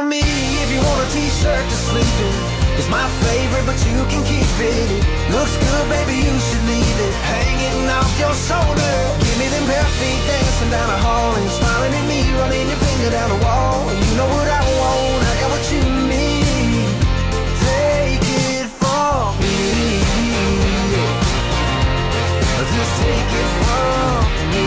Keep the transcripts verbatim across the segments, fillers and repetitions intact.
from me if you want a t-shirt to sleep in. It's my favorite, but you can keep it. It looks good, baby, you should leave it hanging off your shoulder. Give me them bare feet dancing down the hall and smiling at me, running your finger down the wall. You know what I want, I got what you need. Take it from me. Just take it from me.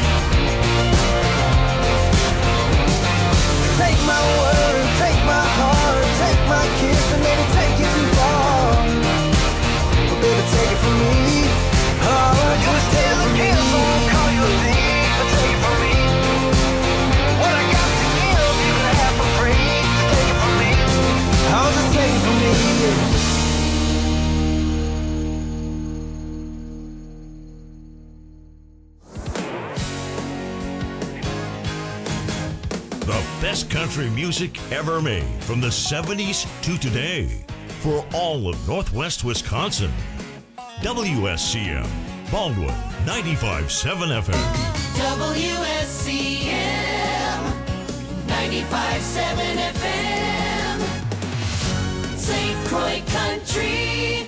Take my word, take my heart, take my kiss, and maybe take it too far. But baby, take it from me. Oh, just take it from me. I won't call you a thief, but take it from me. What I got to give, you can have for free. Just take it from me. Oh, just take it from me. The best country music ever made from the seventies to today for all of Northwest Wisconsin. W S C M, Baldwin, ninety-five point seven F M. W S C M, ninety-five point seven F M, Saint Croix Country.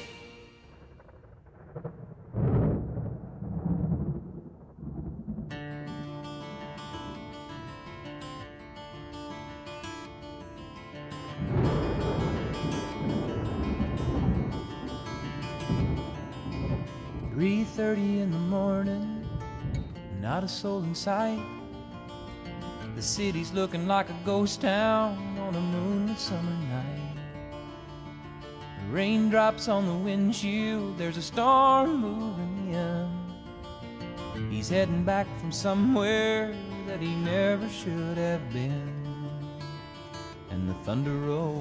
three thirty in the morning, not a soul in sight. The city's looking like a ghost town on a moonlit summer night. Raindrops on the windshield, there's a storm moving in. He's heading back from somewhere that he never should have been. And the thunder rolls,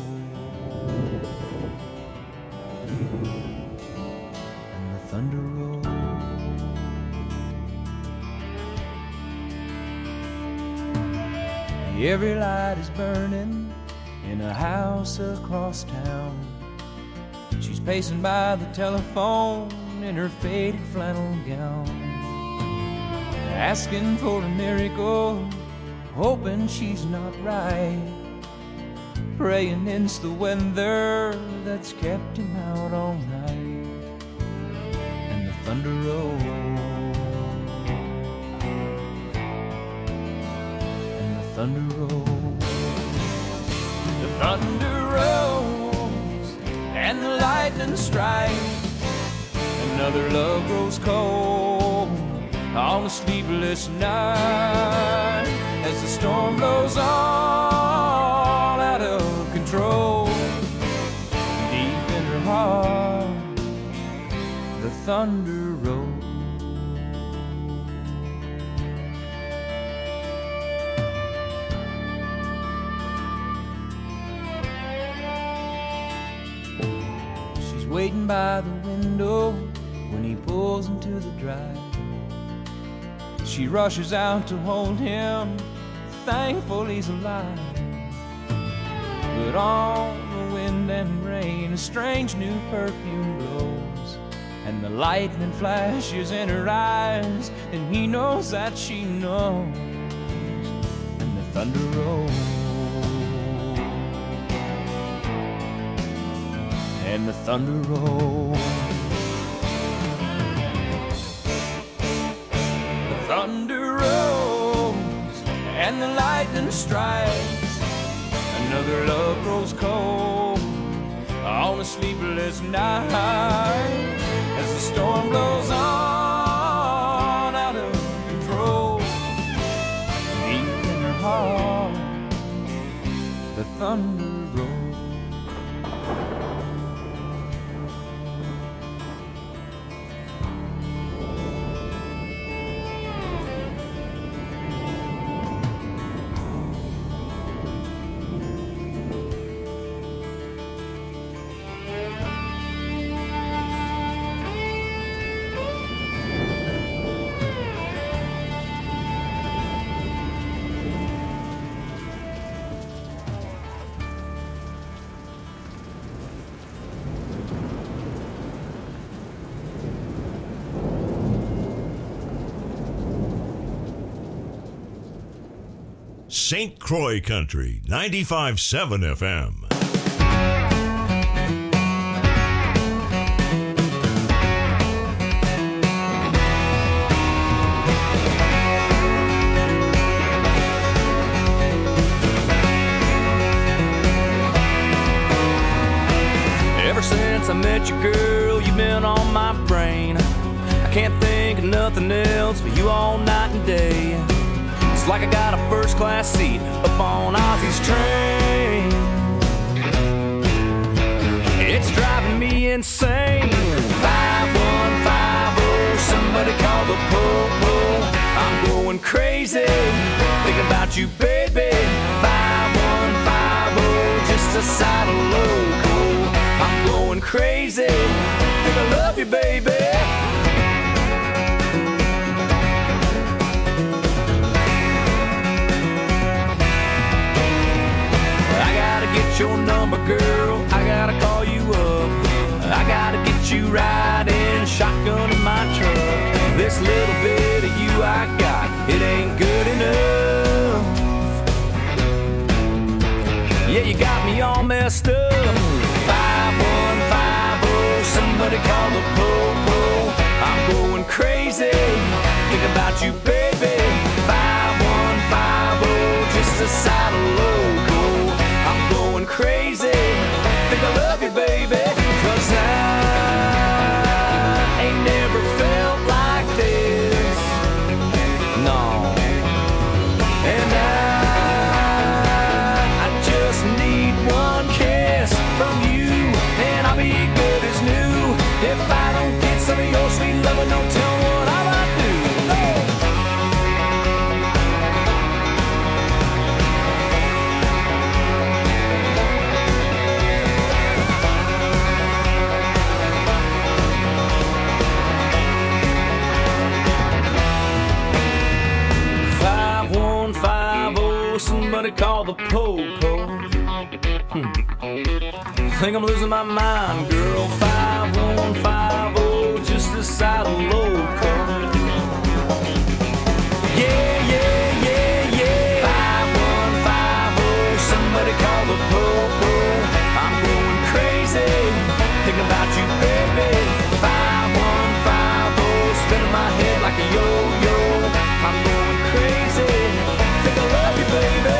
and the thunder rolls. Every light is burning in a house across town. She's pacing by the telephone in her faded flannel gown, asking for a miracle, hoping she's not right, praying it's the weather that's kept him out all night. And the thunder rolls, and the thunder rolls, the thunder rolls, and the lightning strikes. Another love grows cold on a sleepless night as the storm blows all out of control. Deep in her heart, the thunder rolls. She's waiting by the window when he pulls into the drive. She rushes out to hold him, thankful he's alive. But on the wind and rain, a strange new perfume blows, and the lightning flashes in her eyes, and he knows that she knows. And the thunder rolls, and the thunder rolls. Thunder rolls and the lightning strikes. Another love grows cold on a sleepless night as the storm blows on out of control. Deep in her heart, the thunder rolls. Saint Croix Country, ninety-five point seven F M. Ever since I met you, girl, you've been on my brain. I can't think of nothing else but you all night and day. It's like I got a first class seat up on Ozzy's train. It's driving me insane. five one five oh, somebody call the po-po. I'm going crazy, thinking about you, baby. five one five oh, just a side of loco. I'm going crazy, think I love you, baby. I gotta get your number, girl, I gotta call you up. I gotta get you riding shotgun in my truck. This little bit of you I got, it ain't good enough. Yeah, you got me all messed up. five one five oh, somebody call the po-po. I'm going crazy, think about you, baby. five one five oh, just a side of loco. I'm going crazy, think I love you, baby. Cause I ain't never felt like this, no. And I, I just need one kiss from you, and I'll be good as new. If I don't get some of your sweet loving, don't tell me what I might do. five one five oh, somebody call the po-po. Hmm. Think I'm losing my mind, girl. five one five oh, just a side of loco. Yeah, yeah, yeah, yeah. five one five oh, somebody call the po-po. I'm going crazy, thinking about you, baby. five one five oh, spinning my head like a yo-yo. I'm going crazy, think I love you, baby.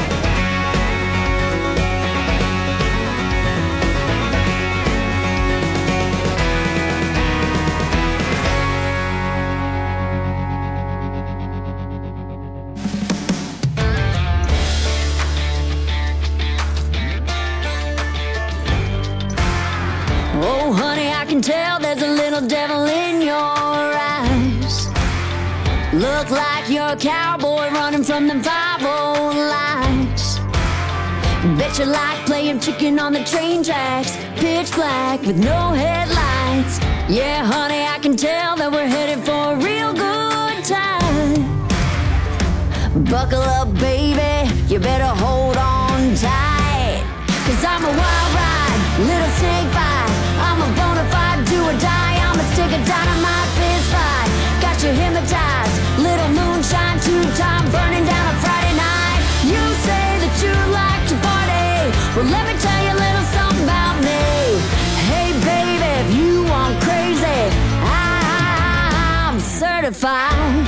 Oh, honey, I can tell there's a little devil in your eyes. Look like you're a cowboy running from them five oh lights. Bet you like playing chicken on the train tracks, pitch black with no headlights. Yeah, honey, I can tell that we're headed for a real good time. Buckle up, baby, you better hold on tight. Cause I'm a wild ride, little snake bite. I'm a bona fide do or die. I'm a stick of dynamite fist fight. Got you hypnotized, little moonshine two-time burning down a Friday night. You say that you like to party, well let me tell you a little something about me. Hey baby, if you want crazy, I'm certified.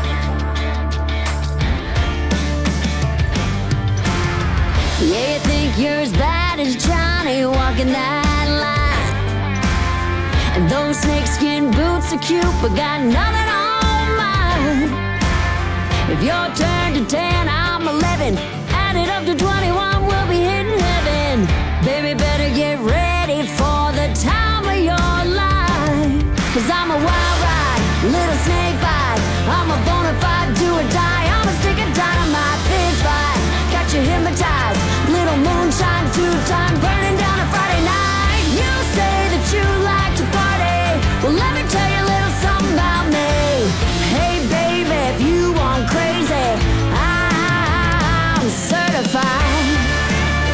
Yeah, you think you're as bad as Johnny walking that line. And those snakeskin boots are cute, but got nothing on mine. If you're turned to ten, I'm eleven. Add it up to twenty-one, we'll be hitting heaven. Baby, better get ready for the time of your life. Cause I'm a wild ride, little snake bite. I'm a bona fide do or die. I'm a stick of dynamite fist fight. Got you hypnotized, little moonshine two-time burning down a Friday night. You say that you like to party, well let me tell you a little something about me. Hey baby, if you want crazy, I'm certified.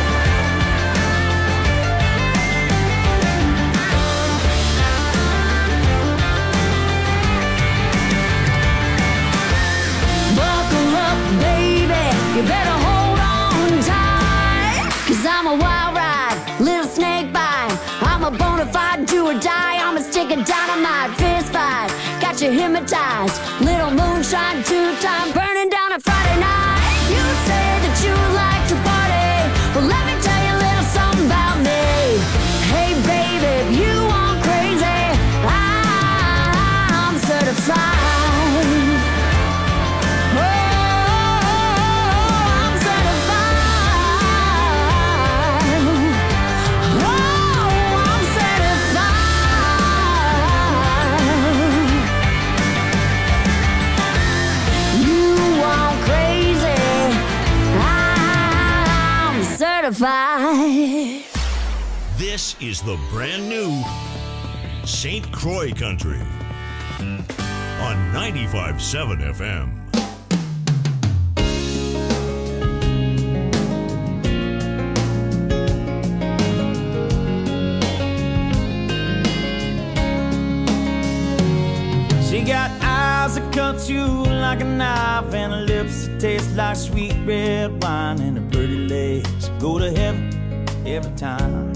hypnotized. Little moonshine, two-time, burning down a Friday night. You say that you like to party. Well, let me tell you a little something about me. Hey, baby, if you want crazy, I'm certified. This is the brand new Saint Croix Country on ninety-five point seven F M. She got eyes that cut you like a knife, and her lips that taste like sweet red wine, and her pretty legs go to heaven every time.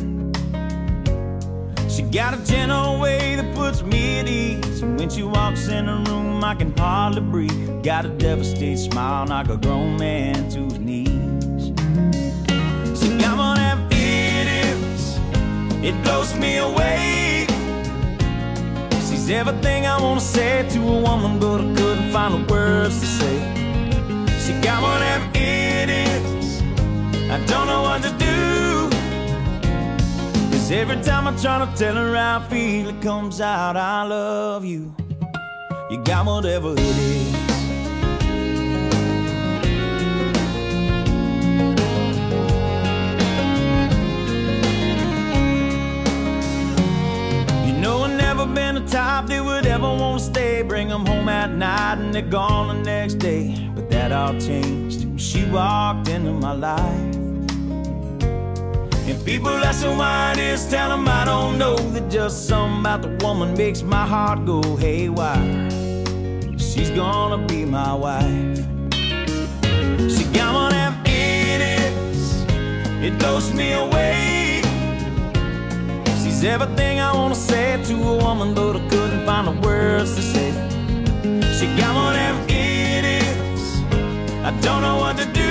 She got a gentle way that puts me at ease, and when she walks in the room I can hardly breathe. Got a devastated smile, knock a grown man to his knees. She got one of them idiots, it blows me away. She's everything I wanna say to a woman, but I couldn't find the words to say. She got one of them idiots, I don't know what to do. Cause every time I try to tell her how I feel, it comes out, I love you. You got whatever it is. You know I've never been the type that would ever want to stay. Bring them home at night and they're gone the next day. But that all changed when she walked into my life. And people ask her why it is, tell them I don't know. That just something about the woman makes my heart go haywire. She's gonna be my wife. She got one of them idiots, it blows me away. She's everything I wanna say to a woman, but I couldn't find the words to say. She got one of them idiots, I don't know what to do.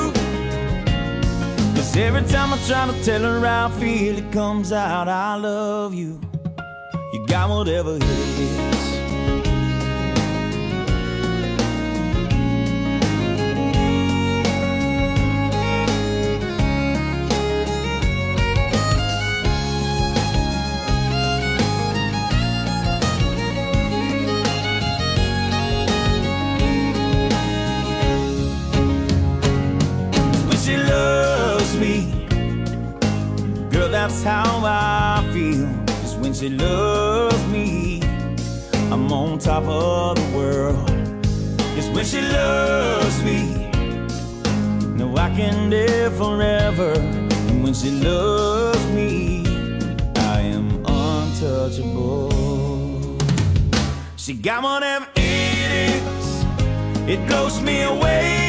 Cause every time I try to tell her how I feel, it comes out, I love you. You got whatever it is. That's how I feel. Cause when she loves me, I'm on top of the world. Cause when she loves me, no, I can live forever. And when she loves me, I am untouchable. She got one of them idiots, it blows me away.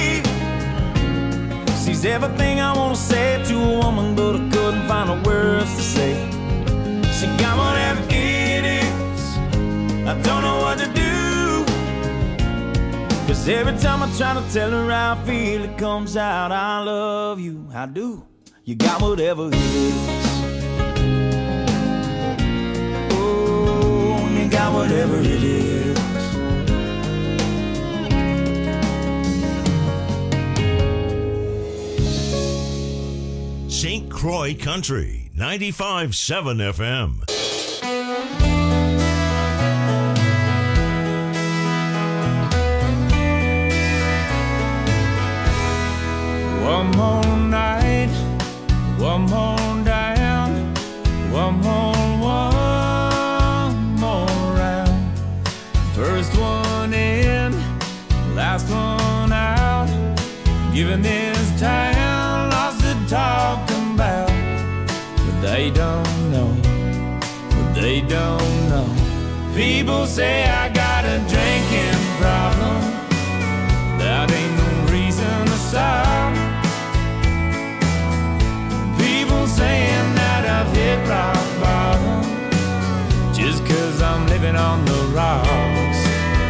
She's everything I wanna say to a woman, but I couldn't find the words to say. She got one of them idiots, I don't know what to do. Cause every time I try to tell her how I feel, it comes out, I love you, I do. You got whatever it is. Oh, you got whatever it is. Saint Croix Country, ninety-five point seven F M. One more night, one more down, one more, one more round. First one in, last one out. Giving this town lots to talk about, but they don't know, but they don't know. People say I got a drinking problem, that ain't no reason to stop. People saying that I've hit rock bottom, just cause I'm living on the rocks.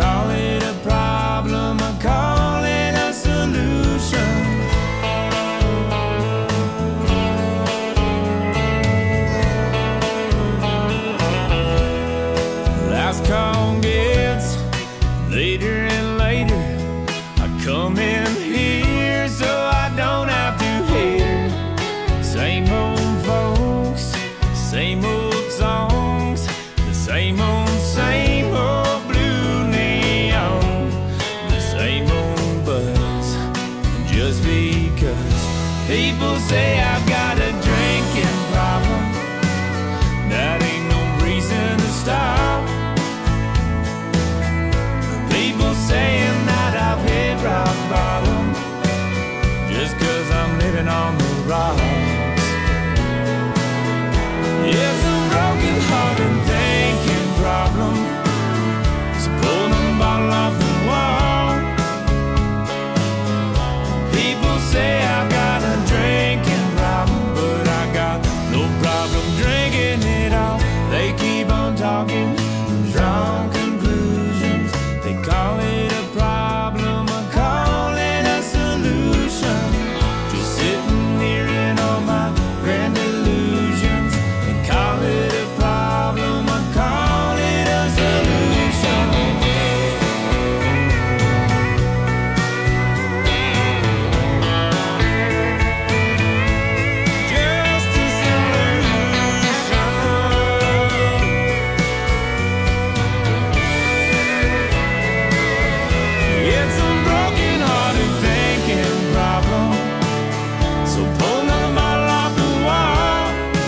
call it a problem, I call it a solution. Last call gets later and later. I come in here so I don't have to hear same old folks, same old songs, the same old, same old blue neon, the same old buzz. Just because people say I've got a drinking problem, that ain't no reason to stop. People saying that I've hit rock bottom, just cause I'm living on the rocks. It's a broken heart and thinking problem, so pull the bottle off the wall. People say I've got a drinking problem, but I got no problem drinking it all. They keep on talking, drawn conclusions. They call it a problem, I call it a solution. Just sitting here in all my grand illusions. They call it a problem, I call it a solution. Just a solution. It's a broken hearted thinking problem, so pull another bottle off the wall.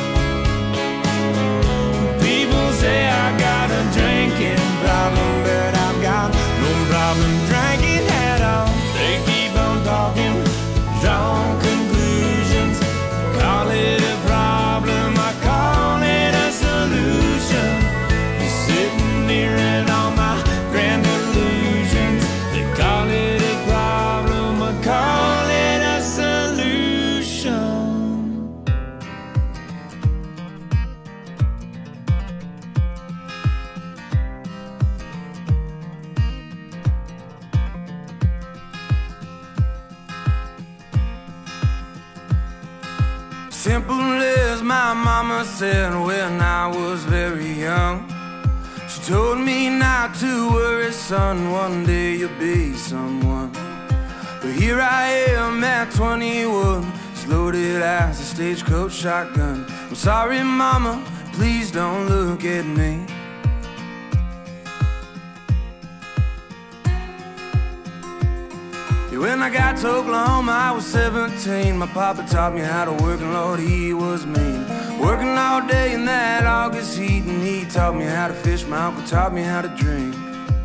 People say I got a drinking problem, but I've got no problem drinking at all. They keep on talking, drawn conclusions. Call it a problem, I call it a solution. You're sitting here in all my grand illusions. They call it a problem, I call it a solution. Simple as my mama said when I was very young. She told me not to worry, son, one day you'll be someone. But here I am at twenty-one, as loaded as a stagecoach shotgun. I'm sorry, mama, please don't look at me. Yeah, when I got to Oklahoma, I was seventeen. My papa taught me how to work, and Lord, he was mean. Working all day in that August heat, and he taught me how to fish. My uncle taught me how to drink.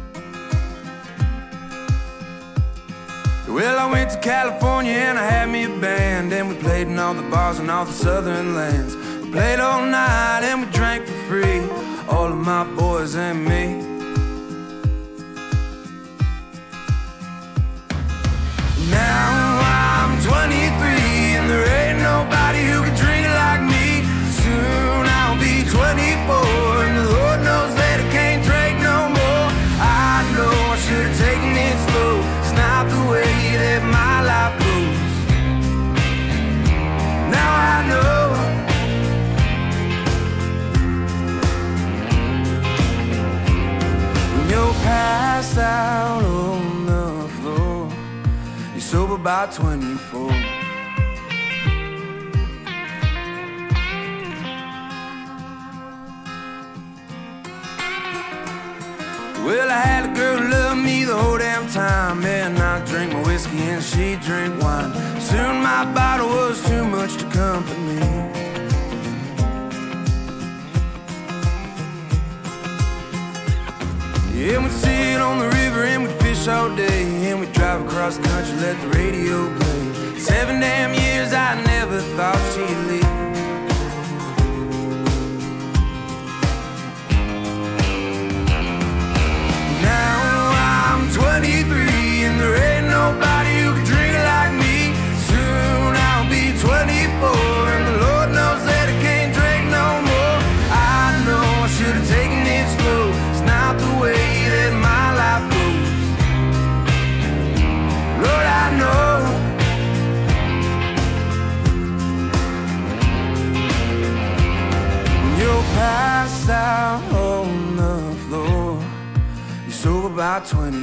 Well, I went to California and I had me a band, and we played in all the bars in all the southern lands. We played all night and we drank for free, all of my boys and me. Now I'm twenty-three and there ain't nobody who can drink like me. Soon I'll be twenty-four and the Lord knows that I can't drink no more. I know I should have taken it slow. It's not the way that my life goes. Now I know. When you're passed out on the floor, you're sober by twenty-four. Well, I had a girl who loved me the whole damn time, and I drank my whiskey and she drank wine. Soon my bottle was too much to company. Yeah, we'd sit on the river and we'd fish all day, and we'd drive across the country, let the radio play. Seven damn years I never thought she'd leave. twenty-three and there ain't nobody who can drink like me. Soon I'll be twenty-four and the Lord knows that I can't drink no more. I know I should have taken it slow. It's not the way that my life goes.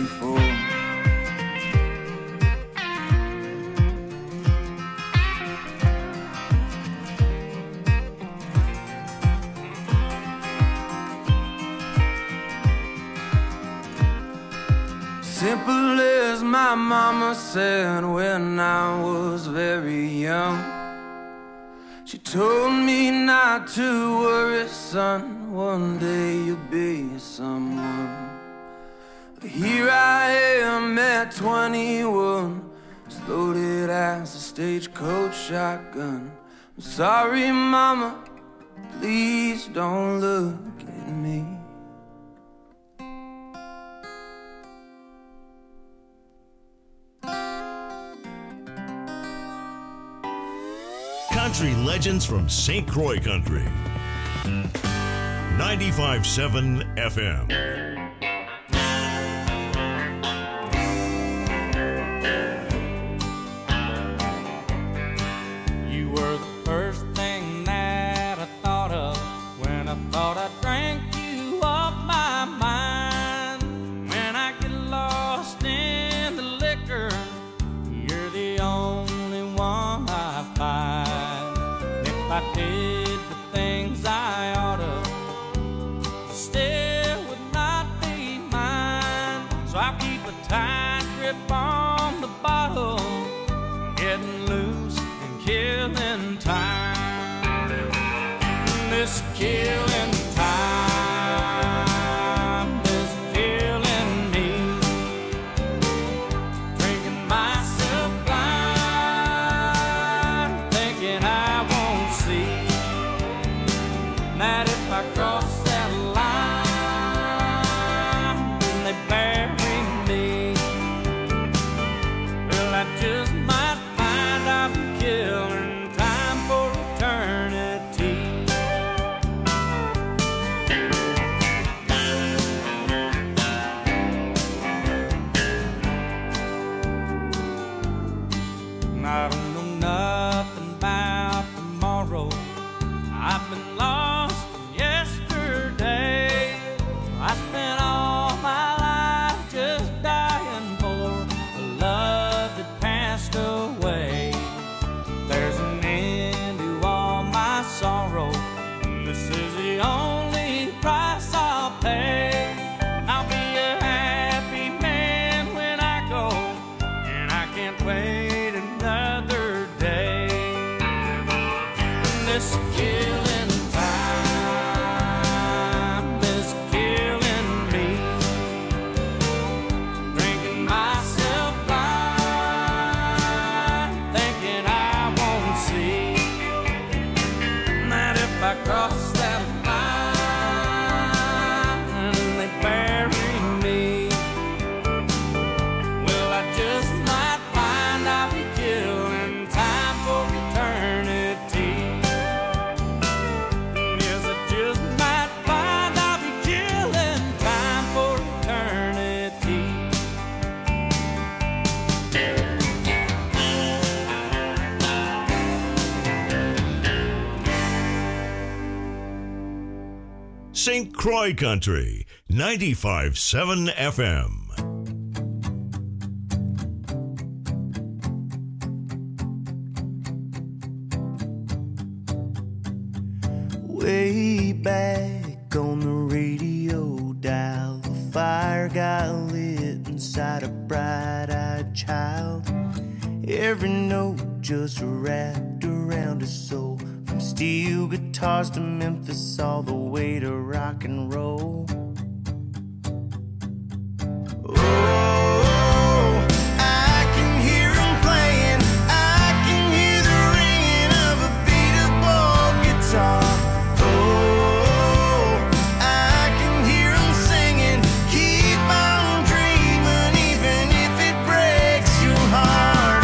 before. Simple as my mama said when I was very young. She told me not to worry, son, one day you'll be someone. But here I am at twenty-one, as loaded as a stagecoach shotgun. I'm sorry, mama, please don't look at me. Country legends from Saint Croix Country. ninety-five point seven F M. You were the first thing that I thought of when I thought I drank you off my mind. When I get lost in the liquor, you're the only one I find. If I did the things I oughta, still would not be mine. So I keep a tight grip on the bottle, getting loose and killing time. This killing time is killing me. Drinking myself blind, thinking I won't see that if I cross that line, then they bury me. Well, I just might find I'm killing time for eternity. I don't know nothing about tomorrow. I've been lost in yesterday. I spent all my life just dying for a love that passed away. There's an end to all my sorrow. This is the only price I'll pay. I'll be a happy man when I go, and I can't wait another day. This killing time is killing me. Drinking myself blind, thinking I won't see that if I cross that line, they bury me. Well, I just might find I'll be killing time for eternity. Yes, I just might find I'll be killing time for eternity. Saint Croix Country, ninety-five point seven F M. Way back on the radio dial, the fire got lit inside a bright-eyed child. Every note just wrapped around his soul, from steel guitars to Memphis, all the way to rock and roll. Oh, I can hear him playing, I can hear the ringing of a beat-up old guitar. Oh, I can hear him singing, keep on dreaming, even if it breaks your heart.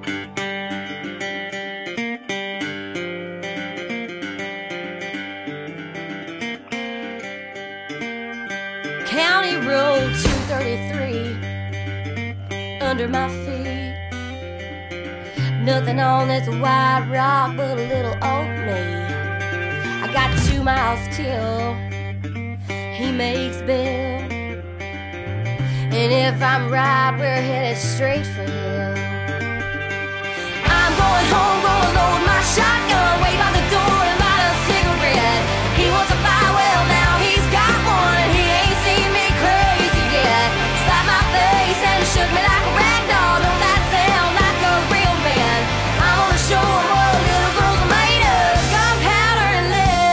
County Road two thirty-three under my feet. Nothing on this white rock but a little old me. I got two miles till he makes bail, and if I'm right, we're headed straight for hell. I'm going home, gonna load my shotgun, wait by the door and light a cigarette. He wants a fire, well now he's got one, and he ain't seen me crazy yet. Slapped my face and shook me like a rag doll. Don't that sound like a real man? I'm gonna show him what little girls are made of, gunpowder and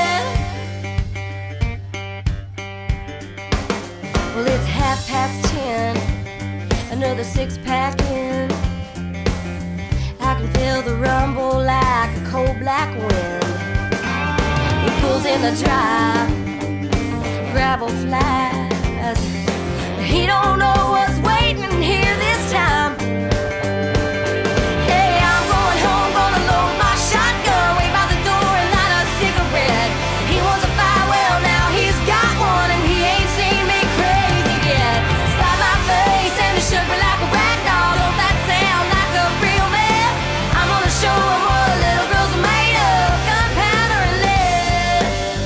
lead. Well, it's half past ten, another six pack in. I can feel the rumble like a cold black wind. He pulls in the drive, gravel flies. He don't know what's waiting here this time. Hey, I'm going home, gonna load my shotgun, wait by the door and light a cigarette. He wants a fire, well now he's got one, and he ain't seen me crazy yet. Slapped my face and it shook me like a rag doll. Don't that sound like a real man? I'm gonna show him what little girls are made of, gunpowder and lead.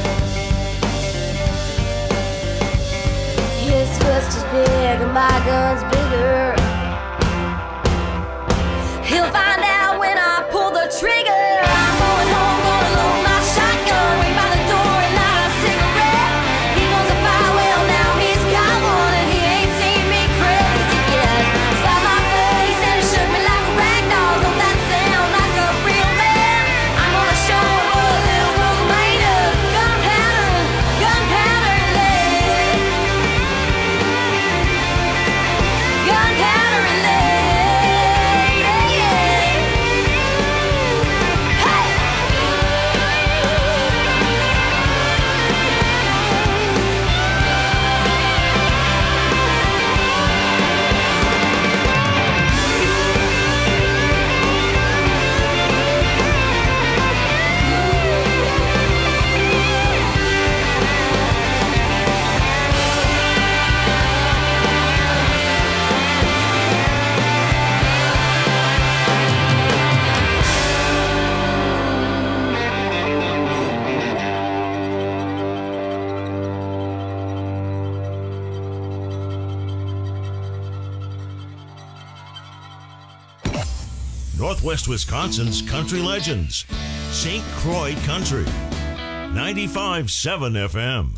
His fist is big and my gun's bigger. He'll find out when I pull the trigger. I'm going home, gonna load my shotgun, wait by the door and light a cigarette. He wants a fire, well now he's got one, and he ain't seen me crazy yet. Slapped my face and it shook me like a rag doll. Don't that sound like a real man? I'm gonna show him what little girls are made of, gunpowder, gunpowder and lead. Gunpowder and lead. Yeah, yeah. Hey! Northwest Wisconsin's country legends. Saint Croix Country. ninety-five point seven F M.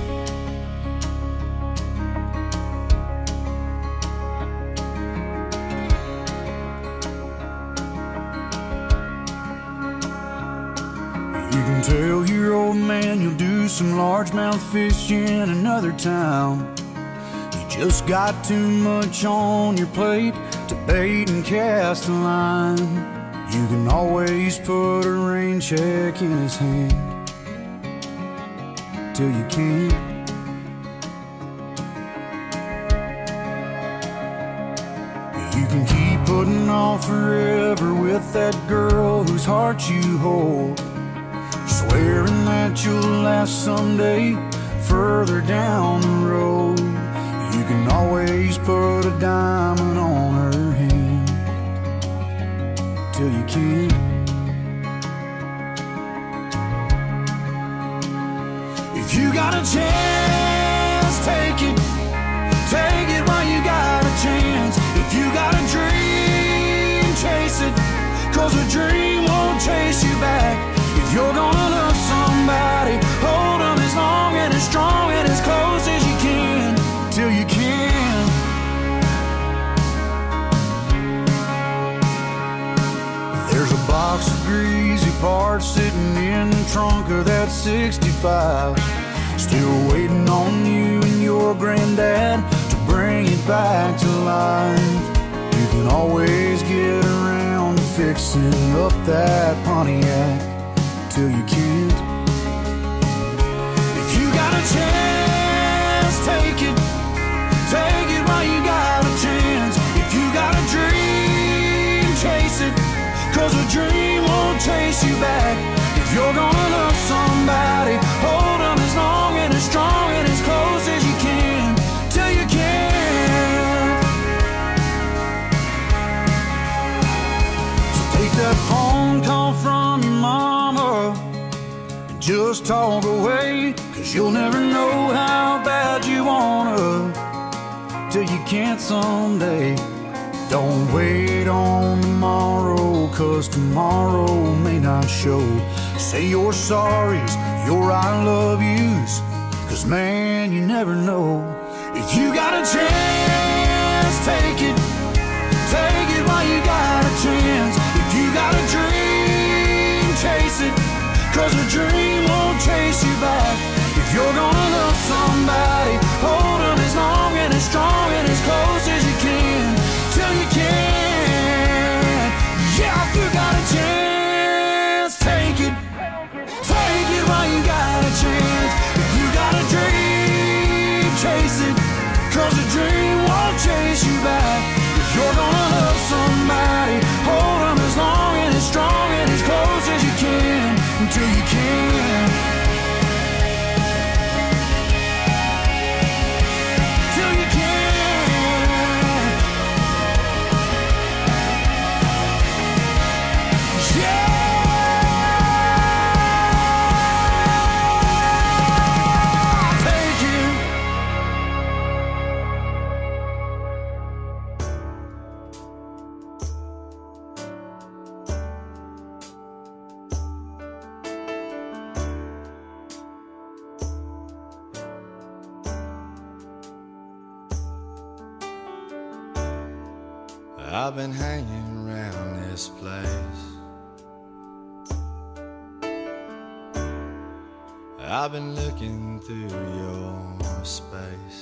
You can tell your old man you'll do some largemouth fishing in another town. You just got too much on your plate to bait and cast a line. You can always put a rain check in his hand till you can't. You can keep putting off forever with that girl whose heart you hold, swearing that you'll last someday further down the road. You can always put a diamond on her hand till you can't. If you got a chance, take it. Take it while you got a chance. If you got a dream, chase it, 'cause a dream won't chase you back. If you're gonna love somebody, hold them as long and as strong and as close as you can till you can. There's a box of greasy parts sitting in the trunk of that sixty-five, still waiting on you and your granddad to bring it back to life. You can always get around to fixing up that Pontiac till you can't. If you got a chance, take it. Take it while you got a chance. If you got a dream, chase chase it, 'cause a dream won't chase you back. If you're gonna love somebody, hold them as long and as strong and as close as you can, till you can't. So take that phone call from your mama and just talk away, 'cause you'll never know how bad you wanna till you can't someday. Don't wait on tomorrow, 'cause tomorrow may not show. Say your sorries, your I love yous, 'cause man, you never know. If you got a chance, take it. Take it while you got a chance. If you got a dream, chase it, 'cause a dream won't chase you back. If you're gonna love somebody, hold them as long and as strong and as close as you can, till you can. Yeah, if you got a chance, take it. Take it while you got a chance. If you got a dream, chase it, 'cause a dream won't chase you back. If you're gonna love somebody, hold them as long and as strong and as close as you can, until you can. Till you can. Yeah. Take it. I've been hanging around this place. I've been looking through your space.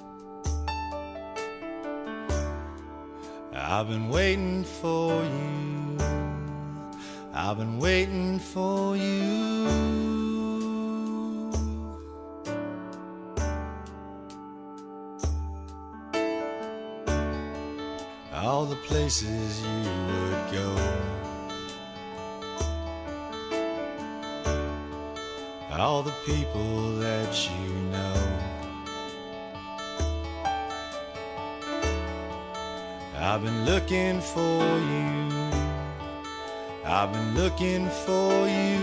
I've been waiting for you. I've been waiting for you. All the places you would go, all the people that you know. I've been looking for you. I've been looking for you.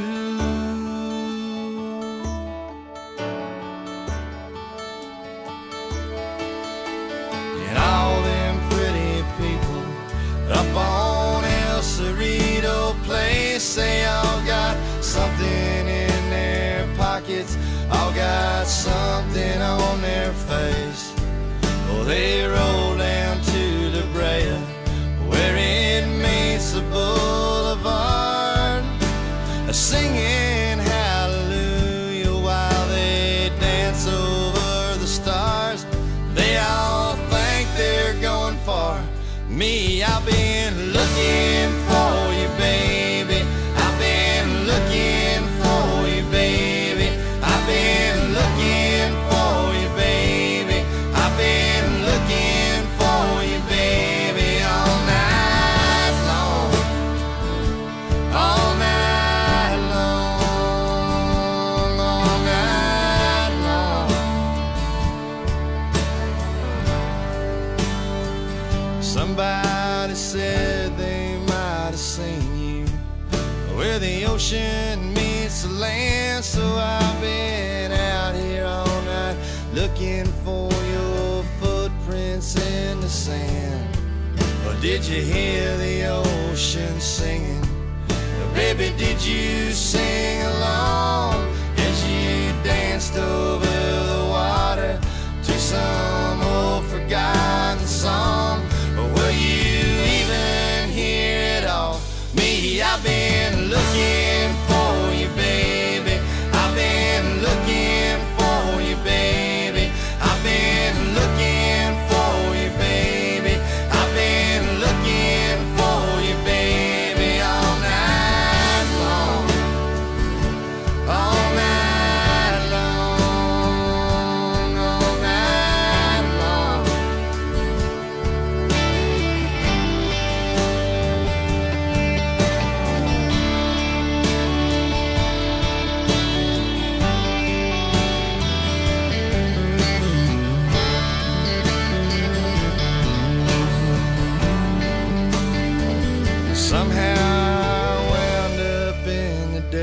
And all them pretty people up on El Cerrito Place, they all got something in their pockets, all got something on their face. Oh, they roll down to La Brea, where it meets the boulevard, singing hallelujah while they dance over the stars. They all think they're going far. Me, I've been looking for you, baby. I've been looking for you, baby. I've been looking for you, baby. I've been looking for you, baby, all night long. All night long. All night long. Somebody said they might have seen you where the ocean meets the land. So I've been out here all night looking for your footprints in the sand. Or did you hear the ocean singing? Or baby, did you sing along as you danced over the water to some old forgotten song? Or will you even hear it all? Me, I've been looking for you, baby. I've been looking for you, baby. I've been looking for you, baby. I've been looking for you, baby, all night long. All night long. All night long.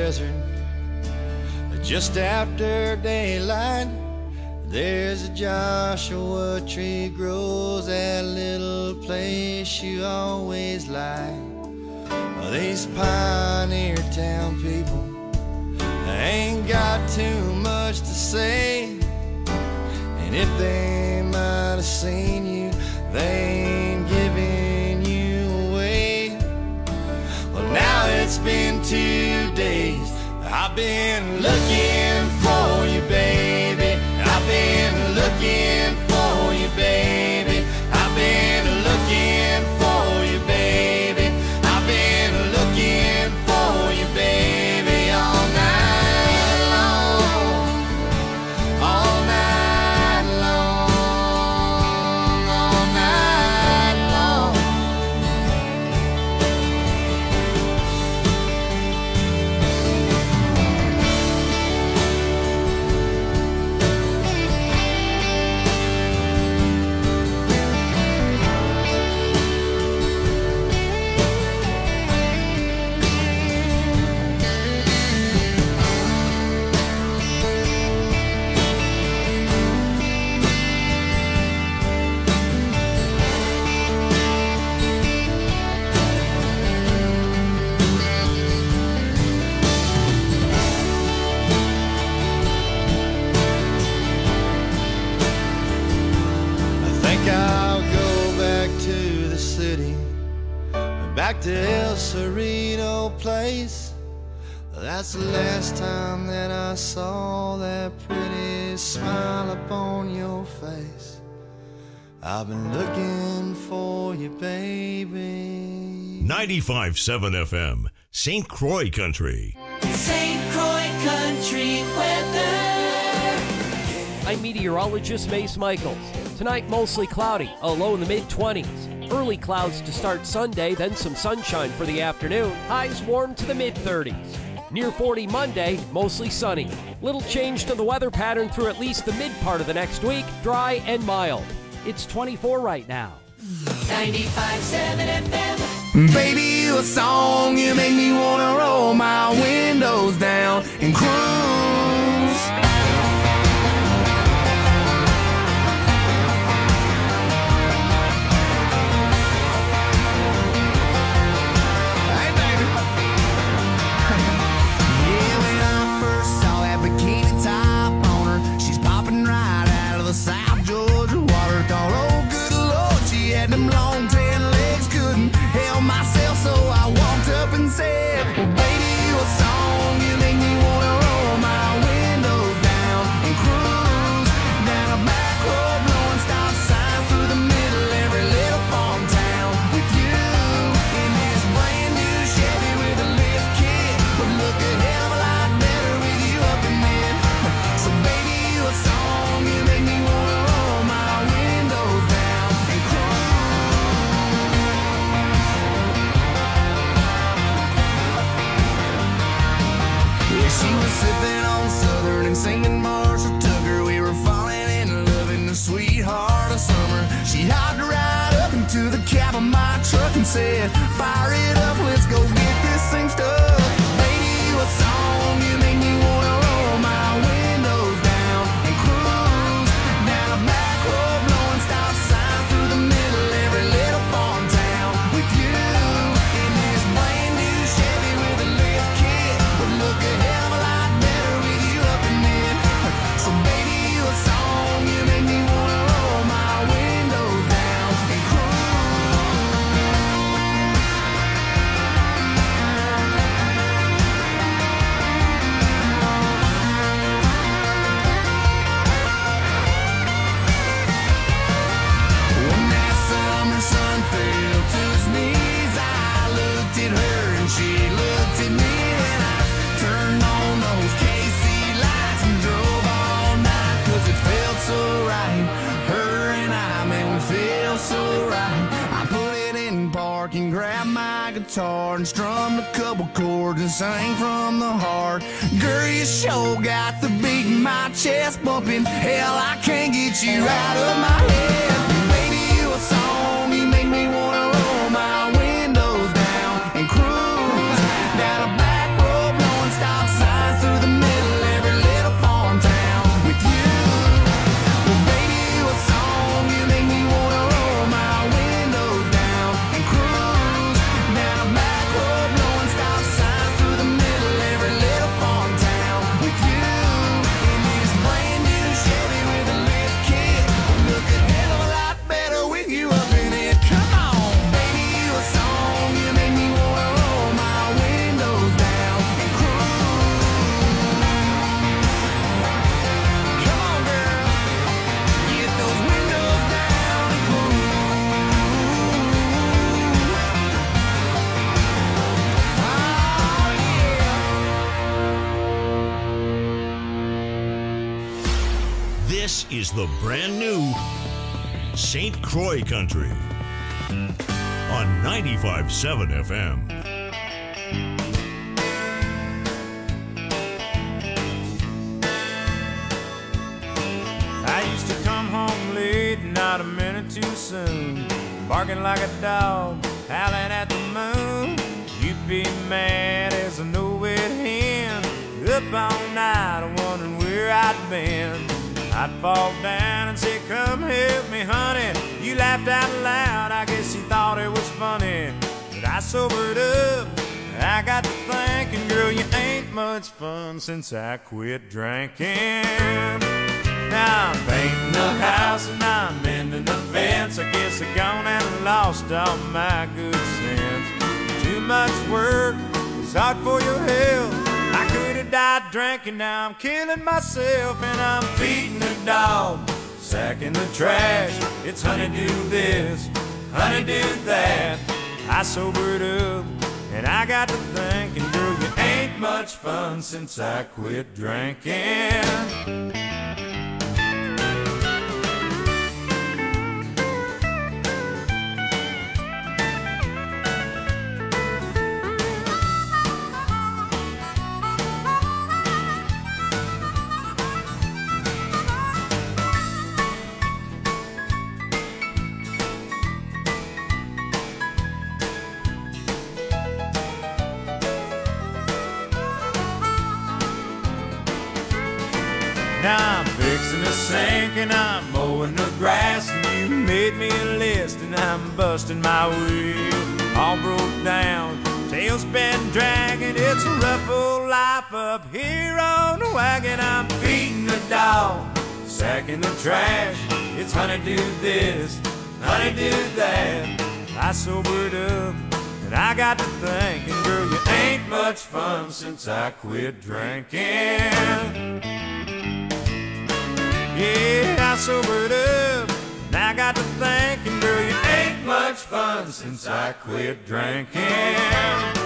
desert. Just after daylight, there's a Joshua tree grows that little place you always like. These pioneer town people ain't got too much to say, and if they might have seen you, they ain't giving you away. Well, now it's been two days, I've been looking for you, baby. I've been looking for you, baby. I've been looking for you, baby. I've been looking for you, baby, all night long. All night long. All night long. Back to El Cerrito Place. That's the last time that I saw that pretty smile upon your face. I've been looking for you, baby. ninety-five point seven F M, Saint Croix Country. Saint Croix Country weather. I'm meteorologist Mace Michaels. Tonight, mostly cloudy, a low in the mid-twenties. Early clouds to start Sunday, then some sunshine for the afternoon. Highs warm to the mid-thirties. Near forty Monday, mostly sunny. Little change to the weather pattern through at least the mid part of the next week, dry and mild. It's twenty-four right now. ninety-five point seven F M. Baby, you a song, you make me wanna roll my windows down and cruise. South Georgia water, thought, oh good Lord, she had them long tan legs, couldn't help myself, so I walked up and said, well baby, you a song, you make me wanna roll my windows down and cruise down a back road, blowing stop signs through the middle every little farm town with you in this brand new Chevy with a lift kit, would look a hell of a lot better with you up in it. So baby, you a song, you make me wanna roll my windows down and cruise. Yeah, she was sipping on Southern and singing Marshall Tucker. We were falling in love in the sweetheart of summer. She hopped right up into the cab of my truck and said, fire it up, let's go get this thing stuck. Baby, you a song, you make me wanna roll my windows down and cruise down a back road, blowing stop signs through the middle every little farm town with you in this brand new Chevy with a lift kit, would look a hell of a lot better with you up in it. So baby, you a song, you make me wanna roll my windows down and when that summer sun fell to his knees, I looked at her and she looked at me, and I turned on those K C lights and drove all night, cause it felt so right. Her and I, man, we feel so right. I put it in park and grabbed my guitar and strummed a couple chords and sang from the heart. Girl, you sure got the beat in my chest bumping. Hell, I can't get you out of my head. Baby, you a song, you make me wanna roll my windows down and cruise down a back road, blowing stop This is the brand new Saint Croix Country on ninety-five point seven F M. I used to come home late, not a minute too soon, barking like a dog, howling at the moon. You'd be mad as a no-wet hen, up all night wondering where I'd been. I'd fall down and say, come help me, honey. You laughed out loud, I guess you thought it was funny. But I sobered up, I got to thinking, girl, you ain't much fun since I quit drinking. Now I'm painting the house and I'm mending the fence. I guess I gone and lost all my good sense. Too much work, it's hard for your health. I could have died drinking, now I'm killing myself. And I'm feeding the dog, sacking the trash. It's honeydew this, honeydew that. I sobered up and I got to thinking, girl, you ain't much fun since I quit drinking. Now I'm fixing the sink and I'm mowing the grass, and you made me a list and I'm busting my wheel. All broke down, tail's been dragging. It's a rough old life up here on the wagon. I'm feeding the dog, sacking the trash. It's honeydew this, honeydew that. I sobered up and I got to thinking, girl, you ain't much fun since I quit drinking. Yeah, I sobered up, and I got to thinking, girl, you ain't much fun since I quit drinking.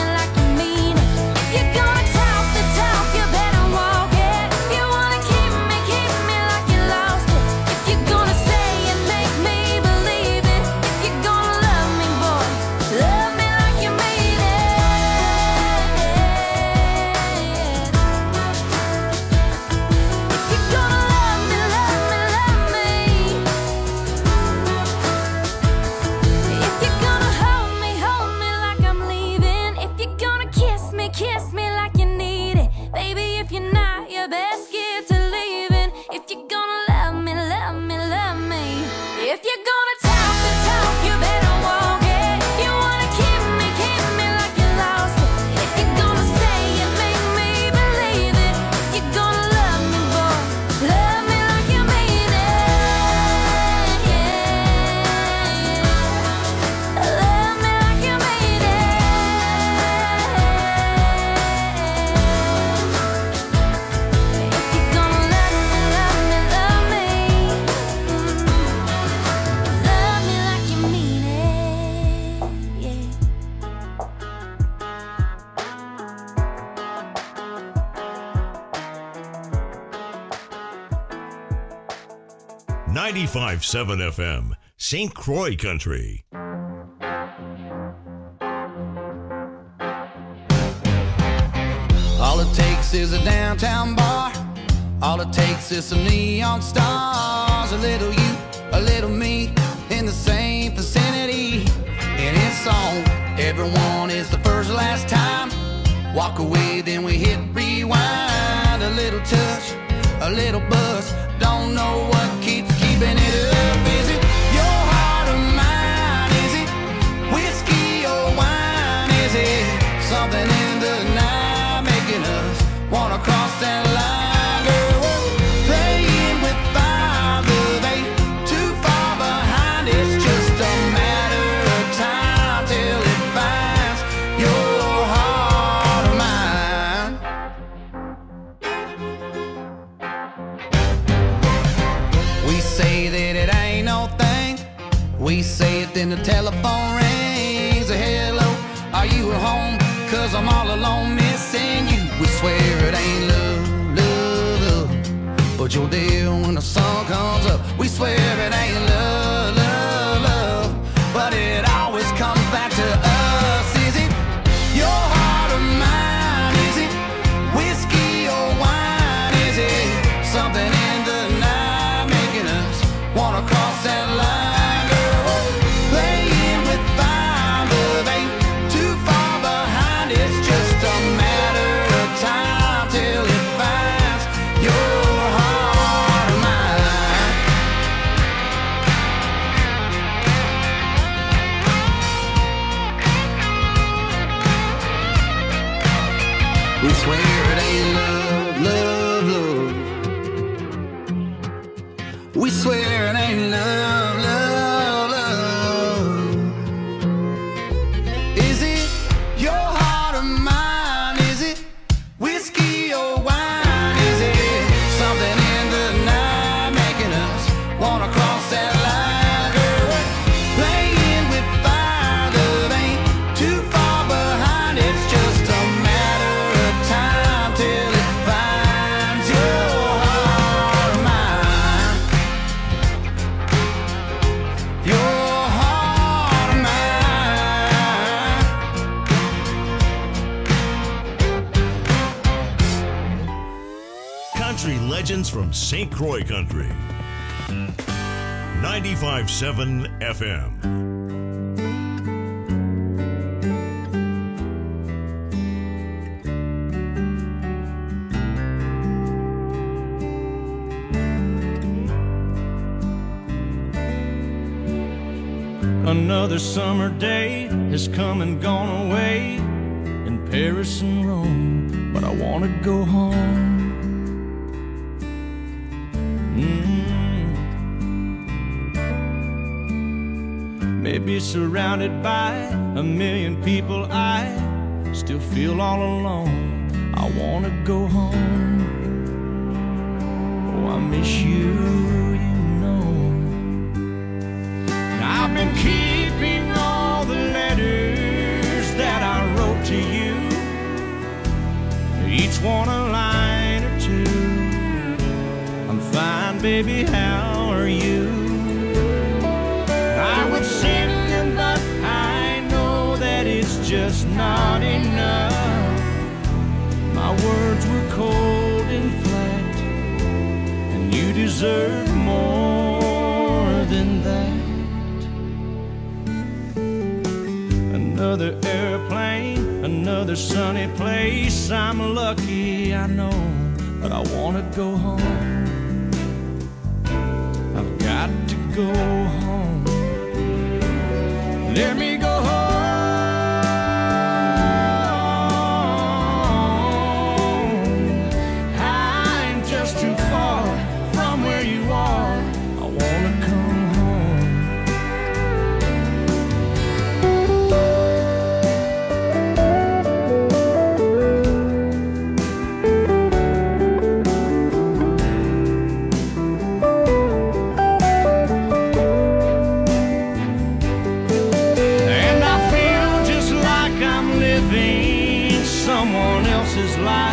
Keep me ninety-five point seven F M, Saint Croix Country. All it takes is a downtown bar. All it takes is some neon stars. A little you, a little me, in the same vicinity. And it's on. Everyone is the first or last time. Walk away, then we hit rewind. A little touch, a little buzz. Don't know what keeps keeping it up. Is it your heart or mine? Is it whiskey or wine? Is it something in the night making us wanna cross that line? Girl, we're playing with fire, but ain't too far behind. It's just a matter of time till it finds your heart or mine. We say that it ain't no thing. We say it, then the telephone rings. A hello, are you at home? Cause I'm all alone missing you. We swear it ain't love, love, love, but you're there when the sun comes up. We swear it ain't love, love, love, but it always comes back to us. Is it your heart or mine? Is it whiskey or wine? Is it something in the night making us wanna cross that line? Girl, we're playing with fire, but ain't too far behind. It's just a matter of time till it finds your heart or mine. We swear it ain't love, love, love. We swear it ain't love, love, love. Is it your heart or mine? Is it whiskey or wine? Is it something in the night making us wanna cross that line? Girl, we're playing with fire, love ain't too far behind. It's just a matter of time till it finds your heart or mine. Your heart or mine. Country legends from Saint Croix Country. ninety-five point seven F M. Another summer day has come and gone away in Paris and Rome, but I wanna go home. Mm. Maybe surrounded by a million people, I still feel all alone. I wanna go home. Oh, I miss you, you know. I've been keeping all the letters that I wrote to you, each one a line or two. I'm fine, baby, how are you? I would sing them, but I know that it's just not enough. My words were cold and flat, and you deserve more than that. Another airplane, another sunny place. I'm lucky, I know, but I wanna go home. I've got to go home. Let me go home. I'm just too far from where you are. I wanna come home.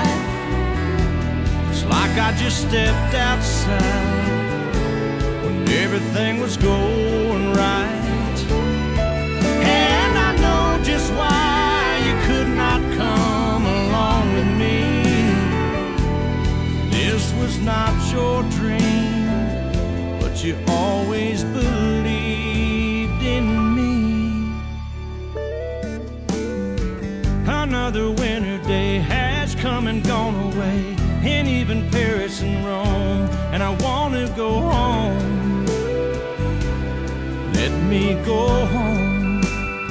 I just stepped outside when everything was going right. And I know just why you could not come along with me. This was not your dream, but you always believed in me. Another winter day has come and gone away, and even Paris and Rome, and I want to go home. Let me go home.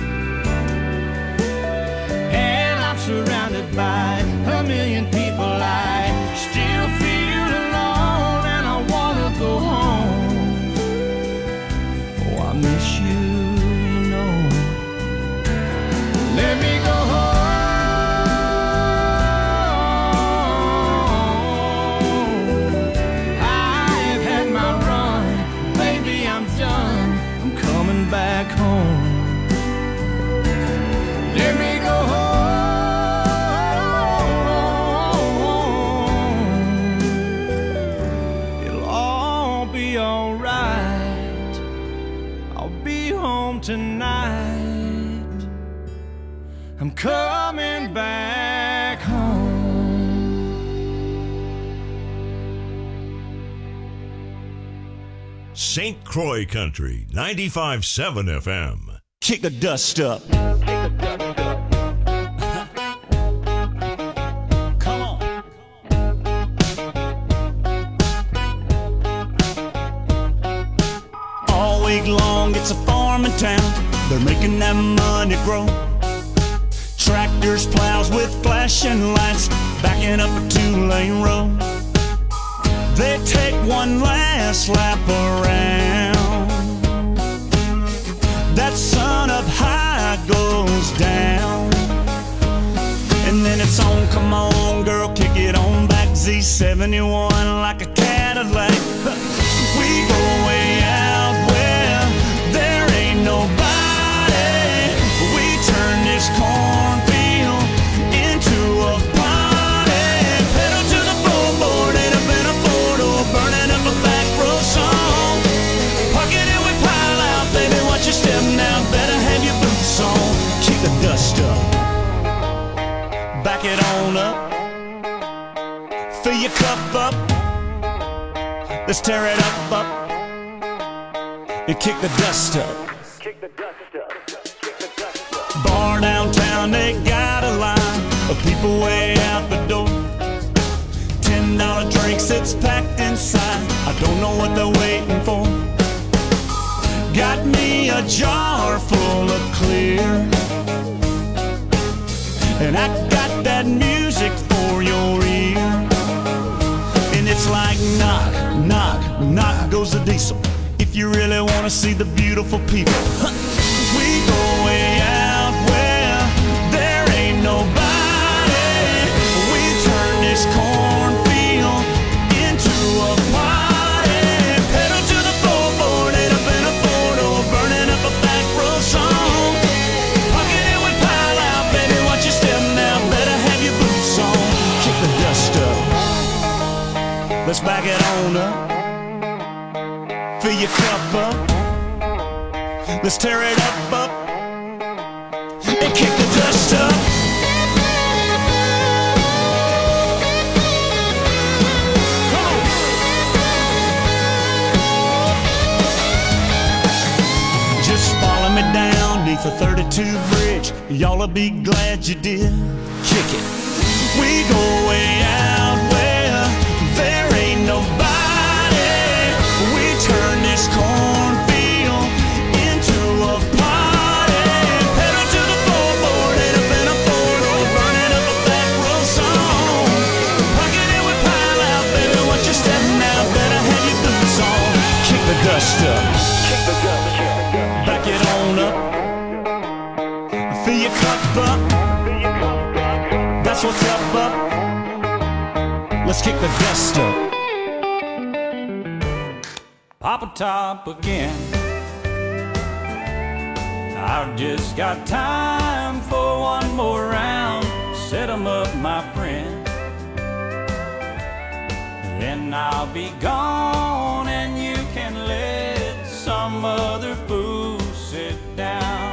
And I'm surrounded by a million people. I still feel alone, and I want to go home. Oh, I miss you, you know. Let me go home. Back home. Let me go home. It'll all be alright. I'll be home tonight. I'm coming back home. Saint Croix Country, ninety-five point seven F M. Kick the dust up. Come on. All week long, it's a farming town. They're making that money grow. Tractors, plows with flashing lights, backing up a two-lane road. They take one last lap around. That sun up high goes down. And then it's on, come on girl, kick it on back. Z seventy-one like a Cadillac. We go way out where there ain't nobody. We turn this cornfield into a party. Pedal to the floorboard and up in a four-door, burning up a back road song. Park it and we pile out, baby, watch your step now. Better have your boots on. Kick the dust up, back it on up, fill your cup up. Let's tear it up, up, and kick the dust up. Bar downtown, they got a line of people way out the door. Ten dollar drinks, it's packed inside. I don't know what they're waiting for. Got me a jar full of clear, and I got that music for your ear. And it's like knock, knock, knock goes the diesel. If you really want to see the beautiful people, we go way out where there ain't nobody. We turn this cornfield into a party. Pedal to the floorboard and up in a four-door, burning up a back road song. Pocket it with pile out, baby, watch your step now. Better have your boots on. Kick the dust up. Let's back it on up. Fill your cup up. Let's tear it up, up, and kick the dust up. Come on. Just follow me down neath the thirty-two bridge. Y'all'll be glad you did. Kick it. We go way out where there ain't nobody. We turn this cornfield into a party. Pedal to the floorboard and up in a four-door, burning up a back road song. Pocket it with pile out, baby, watch your step now. Better have your boots on. Kick the dust up, back it on up, fill your cup up. That's what's up, up. Let's kick the dust up. Pop a top again. I've just got time for one more round. Set 'em up, my friend. Then I'll be gone and you can let mother fool sit down.